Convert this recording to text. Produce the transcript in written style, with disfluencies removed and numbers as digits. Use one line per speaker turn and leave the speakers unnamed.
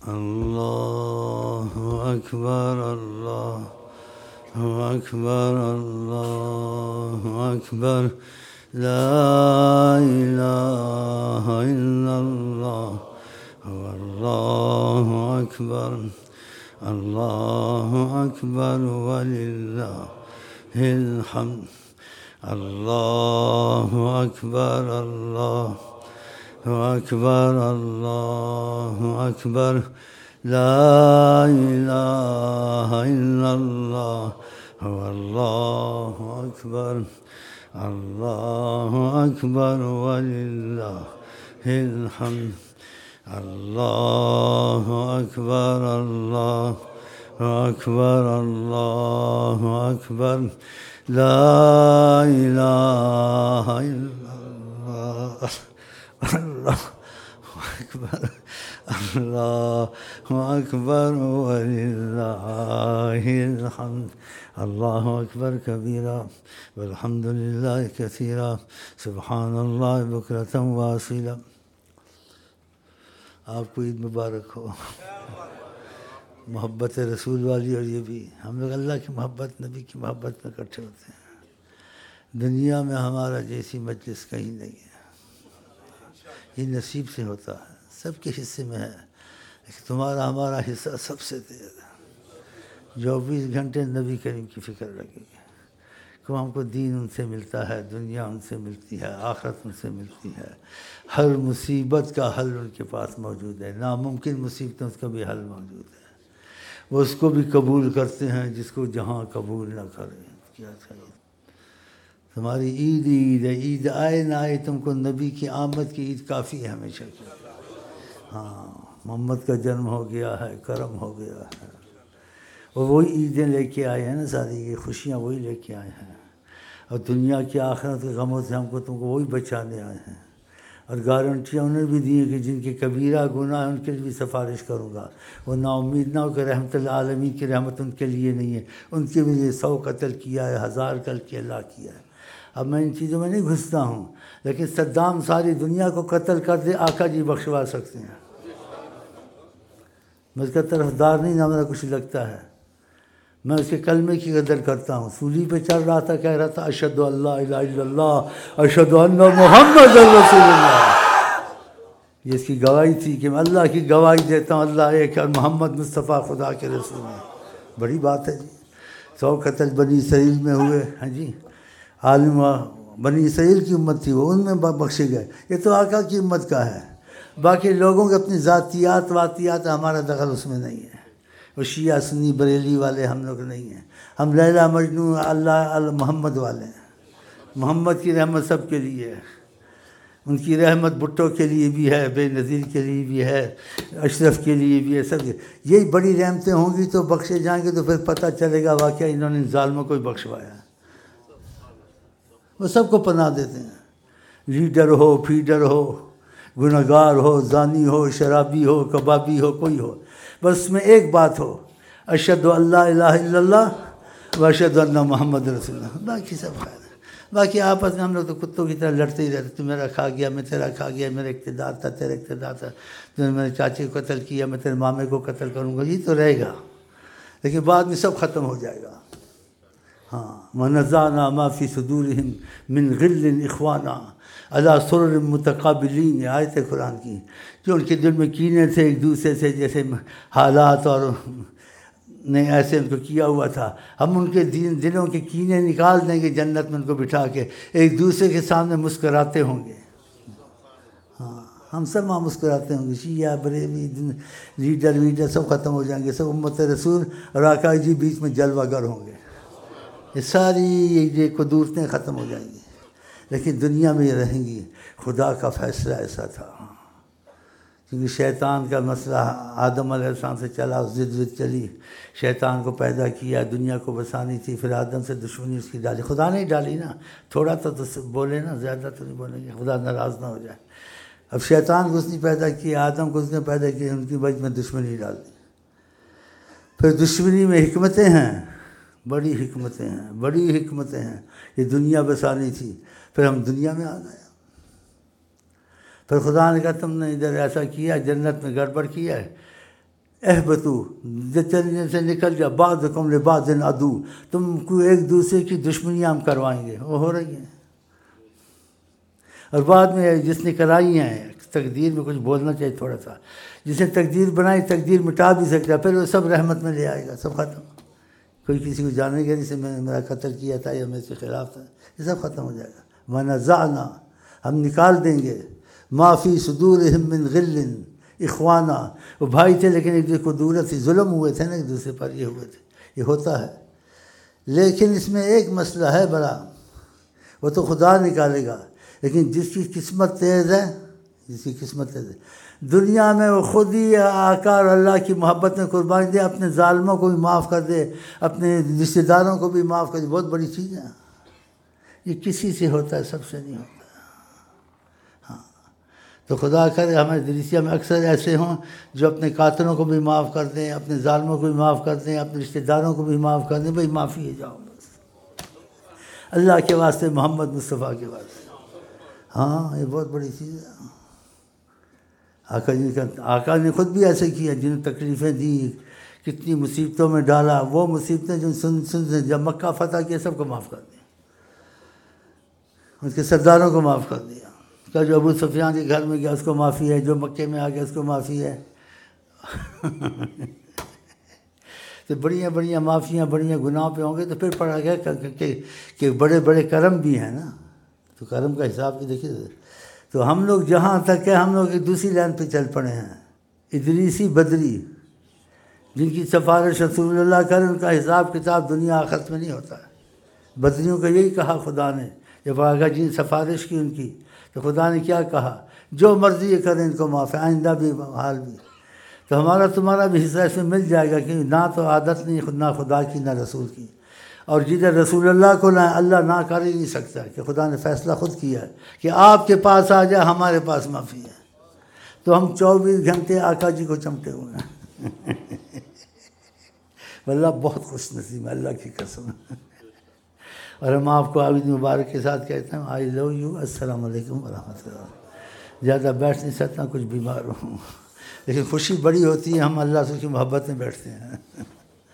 اللہ اکبر اللہ اکبر اللہ اکبر لا الہ الا اللہ واللہ اکبر اللہ اکبر وللہ الحمد اللہ اکبر اللہ اکبر اللہ اکبر لا الہ الا اللہ واللہ اکبر اللہ اکبر وللہ الحمد اللہ اکبر اللہ اکبر اللہ اکبر لا الہ الا اللہ اللہ اکبر اللہ اکبر وللہ الحمد اللہ اکبر کبیرہ والحمد للہ کثیرہ سبحان اللہ بکرۃ واصیلہ۔ آپ کو عید مبارک ہو، محبت رسول والی، اور یہ بھی ہم لوگ اللہ کی محبت، نبی کی محبت میں اکٹھے ہوتے ہیں۔ دنیا میں ہمارا جیسی مجلس کہیں نہیں ہے، یہ نصیب سے ہوتا ہے، سب کے حصے میں ہے، لیکن تمہارا ہمارا حصہ سب سے تیز ہے۔ 24 گھنٹے نبی کریم کی فکر لگے گی کہ ہم کو دین ان سے ملتا ہے، دنیا ان سے ملتی ہے، آخرت ان سے ملتی ہے، ہر مصیبت کا حل ان کے پاس موجود ہے، ناممکن مصیبتیں اس کا بھی حل موجود ہے، وہ اس کو بھی قبول کرتے ہیں جس کو جہاں قبول نہ کرے۔ کیا چاہیے تمہاری عید عید ہے، عید آئے نہ آئے تم کو نبی کی آمد کی عید کافی ہے ہمیشہ کی۔ ہاں، محمد کا جنم ہو گیا ہے، کرم ہو گیا ہے، اور وہی عیدیں لے کے آئے ہیں نا، ساری یہ خوشیاں وہی لے کے آئے ہیں، اور دنیا کی آخرت کے غموں سے ہم کو تم کو وہی بچانے آئے ہیں، اور گارنٹیاں انہیں بھی دی کہ جن کے کبیرہ گناہ ہیں ان کے لیے بھی سفارش کروں گا، وہ نا امید نہ ہو کہ رحمت العالمین کی رحمت ان کے لیے نہیں ہے، ان کے لیے 100 قتل کیا ہے، 1000 قتل کیا اللہ کیا ہے۔ اب میں ان چیزوں میں نہیں گھستا ہوں، لیکن صدام ساری دنیا کو قتل کر دے، آقا جی بخشوا سکتے ہیں، میں اس کا طرفدار نہیں، نہ میرا کچھ لگتا ہے، میں اس کے کلمے کی قدر کرتا ہوں۔ سولی پہ چل رہا تھا، کہہ رہا تھا اشہد ان لا الہ الا اللہ اشہد ان محمد رسول اللہ، یہ اس کی گواہی تھی کہ میں اللہ کی گواہی دیتا ہوں اللہ ایک اور محمد مصطفیٰ خدا کے رسول ہیں۔ بڑی بات ہے جی، 100 قتل بنی اسرائیل میں ہوئے ہیں جی، عالم بنی اسرائیل کی امت تھی، وہ ان میں بخشے گئے، یہ تو آقا کی امت کا ہے، باقی لوگوں کے اپنی ذاتیات واتیات ہمارا دخل اس میں نہیں ہے، وہ شیعہ سنی بریلی والے ہم لوگ نہیں ہیں، ہم لیلا مجنون اللہ محمد والے ہیں۔ محمد کی رحمت سب کے لیے ہے، ان کی رحمت بھٹو کے لیے بھی ہے، بے نظیر کے لیے بھی ہے، اشرف کے لیے بھی ہے، سب یہی بڑی رحمتیں ہوں گی تو بخشے جائیں گے، تو پھر پتہ چلے گا واقعہ انہوں نے ظالموں کو ہی بخشوایا ہے۔ وہ سب کو پناہ دیتے ہیں، لیڈر ہو، فیڈر ہو، گنہگار ہو، زانی ہو، شرابی ہو، کبابی ہو، کوئی ہو، بس میں ایک بات ہو، اشہد ان لا الہ الا اللہ و اشہد ان محمد رسول اللہ، باقی سب خیر ہے۔ باقی آپس میں ہم لوگ تو کتوں کی طرح لڑتے ہی رہتے، تو میرا کھا گیا، میں تیرا کھا گیا، میرا اقتدار تھا، تیرا اقتدار تھا، تو نے میرے چاچے کو قتل کیا، میں تیرے مامے کو قتل کروں گا، یہ تو رہے گا، لیکن بعد میں سب ختم ہو جائے گا۔ ہاں، وَنَزَعْنَا مَا فِي صُدُورِهِم مِّن غِلٍّ إِخْوَانًا عَلَىٰ سُرُرٍ مُتَقَابِلِينَ، یہ آیت ہے قرآن کی، جو ان کے دل میں کینے تھے ایک دوسرے سے، جیسے حالات اور نے ایسے ان کو کیا ہوا تھا، ہم ان کے دلوں کے کینے نکال دیں گے، جنت میں ان کو بٹھا کے ایک دوسرے کے سامنے مسکراتے ہوں گے۔ ہاں، ہم سب وہاں مسکراتے ہوں گے، شیعہ بریلی لیڈر ویڈر سب ختم ہو جائیں گے، سب امت رسول اور آقا جی بیچ میں جلوہ گر ہوں گے، یہ ساری یہ قدورتیں ختم ہو جائیں گی، لیکن دنیا میں یہ رہیں گی۔ خدا کا فیصلہ ایسا تھا، کیونکہ شیطان کا مسئلہ آدم علیہ السلام سے چلا، ضد چلی، شیطان کو پیدا کیا، دنیا کو بسانی تھی، پھر آدم سے دشمنی اس کی ڈالی، خدا نہیں ڈالی نا، تھوڑا تو بولے نا، زیادہ تو نہیں بولیں گے، خدا ناراض نہ ہو جائے۔ اب شیطان کو اس نے پیدا کیا، آدم کو اس نے پیدا کیا، ان کی وجہ میں دشمنی ڈال دی۔ پھر دشمنی میں حکمتیں ہیں، بڑی حکمتیں ہیں، بڑی حکمتیں ہیں، یہ دنیا بسانی تھی، پھر ہم دنیا میں آ گئے۔ پھر خدا نے کہا تم نے ادھر ایسا کیا، جنت میں گڑبڑ کیا ہے، اہبتو چلنے سے نکل جا، بعضکم لبعض عدو، تم کو ایک دوسرے کی دشمنیاں ہم کروائیں گے، وہ ہو رہی ہیں۔ اور بعد میں جس نے کرائی ہیں، تقدیر میں کچھ بولنا چاہیے تھوڑا سا، جس نے تقدیر بنائی تقدیر مٹا بھی سکتا ہے، پھر وہ سب رحمت میں لے آئے گا، سب ختم۔ کوئی کسی کو جانے گا نہیں سے میں نے میرا قتل کیا تھا یا میں اس کے خلاف تھا، یہ سب ختم ہو جائے گا۔ وَنَزَعْنَا، ہم نکال دیں گے، مَا فِي صُدُورِهِم مِّن غِلٍّ اخوانہ، وہ بھائی تھے لیکن ایک دوسرے کو دولت تھی، ظلم ہوئے تھے نا ایک دوسرے پر، یہ ہوئے تھے، یہ ہوتا ہے۔ لیکن اس میں ایک مسئلہ ہے بڑا، وہ تو خدا نکالے گا، لیکن جس کی قسمت تیز ہے، جس کی قسمت تیز ہے، دنیا میں وہ خود ہی آقا اور اللہ کی محبت میں قربانی دے، اپنے ظالموں کو بھی معاف کر دے، اپنے رشتہ داروں کو بھی معاف کر دے، بہت بڑی چیز ہے۔ یہ کسی سے ہوتا ہے، سب سے نہیں ہوتا۔ تو خدا کرے ہمارے دریسیہ میں اکثر ایسے ہوں جو اپنے قاتلوں کو بھی معاف کر دیں، اپنے ظالموں کو بھی معاف کر دیں، اپنے رشتہ داروں کو بھی معاف کر دیں۔ بھائی معافی ہے، جاؤ بس اللہ کے واسطے، محمد مصطفیٰ کے واسطے۔ ہاں یہ بہت بڑی چیز ہے۔ آقا نے خود بھی ایسے کیا، جنہیں تکلیفیں دی، کتنی مصیبتوں میں ڈالا، وہ مصیبتیں جو سن جب مکہ فتح کیا سب کو معاف کر دیا، اس کے سرداروں کو معاف کر دیا۔ کیا جو ابو سفیان کے گھر میں گیا اس کو معافی ہے، جو مکے میں آ گیا اس کو معافی ہے۔ تو بڑیاں بڑیاں معافیاں بڑیاں گناہ پہ ہوں گے تو پھر پڑھا گیا کہ بڑے بڑے کرم بھی ہیں نا، تو کرم کا حساب بھی دیکھیے۔ تو ہم لوگ جہاں تک ہے ہم لوگ ایک دوسری لائن پہ چل پڑے ہیں، ادریسی بدری، جن کی سفارش رسول اللہ کرے، ان کا حساب کتاب دنیا آخرت میں نہیں ہوتا ہے۔ بدریوں کا یہی کہا خدا نے، جب آگا جن سفارش کی ان کی، تو خدا نے کیا کہا؟ جو مرضی یہ کریں ان کو معاف ہے، آئندہ بھی حال بھی۔ تو ہمارا تمہارا بھی حصہ اس میں مل جائے گا، کہ نہ تو عادت نہیں، نہ خدا کی نہ رسول کی، اور جدھر رسول اللہ کو نہ اللہ نہ کر ہی نہیں سکتا، کہ خدا نے فیصلہ خود کیا ہے کہ آپ کے پاس آ جائے، ہمارے پاس معافی ہے۔ تو ہم 24 گھنٹے آقا جی کو چمٹے ہوئے ہیں۔ واللہ بہت خوش نصیب ہے، اللہ کی قسم۔ اور ہم آپ کو عید مبارک کے ساتھ کہتے ہیں آئی لو یو، السلام علیکم ورحمۃ اللہ۔ زیادہ بیٹھ نہیں سکتا، کچھ بیمار ہوں، لیکن خوشی بڑی ہوتی ہے، ہم اللہ سے کی محبت میں بیٹھتے ہیں۔